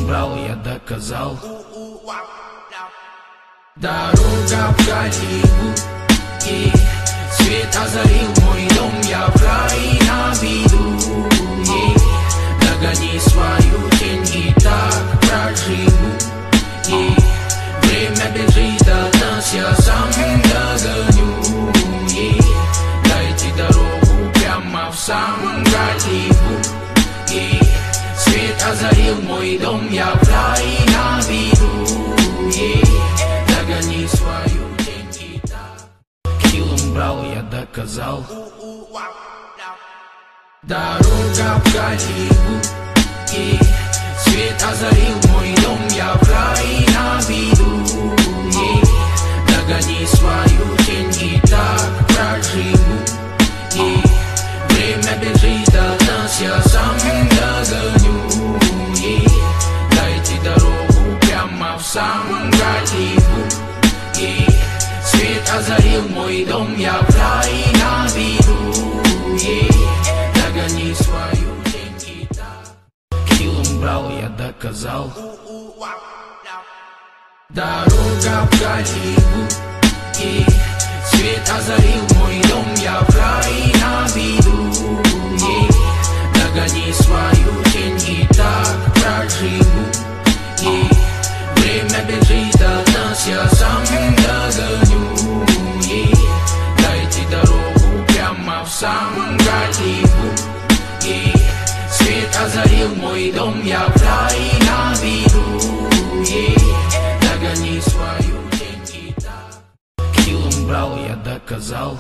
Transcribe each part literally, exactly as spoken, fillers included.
брал, я доказал. Дорога в Голливуд, и свет озарил мой дом, я в рай на виду, и догони свою тень и так проживу, и время бежит от нас, я сам догоню, и дайте дорогу прямо в сам Голливуд, и свет озарил мой дом, я в рай на виду, и догони свою тень и так. Киллом брал, я доказал. Дорога в Голливуд, и свет озарил мой дом, я в рай на виду, и догони свою тень и так проживу, и время бежит от нас, я сам догоню, и дайте дорогу прямо в сам Голливуд, и свет озарил мой дом, я в рай на виду, и догони свою тень и так. Киллом брал, я доказал. Дорога в Голливуд, и свет озарил мой дом, я в рай на виду, и догони свою тень и так проживу, и время бежит от нас, я сам догоню, и дайте дорогу прямо в сам Голливуд, и свет озарил мой дом, я в рай на виду, и догони свою тень и так. Киллом брал, я доказал.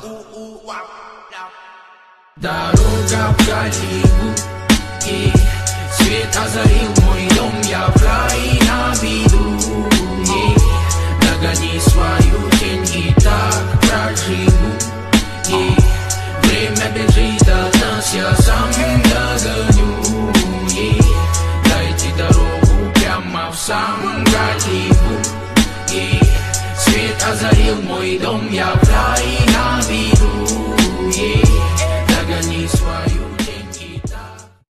Дорога в Голливуд, и свет озарил мой дом, я в рай на виду, и догони свою тень и так проживу, и время бежит от нас, я сам догоню, и дайте дорогу прямо в сам Голливуд, и свет озарил мой дом, я в рай на виду, и догони свою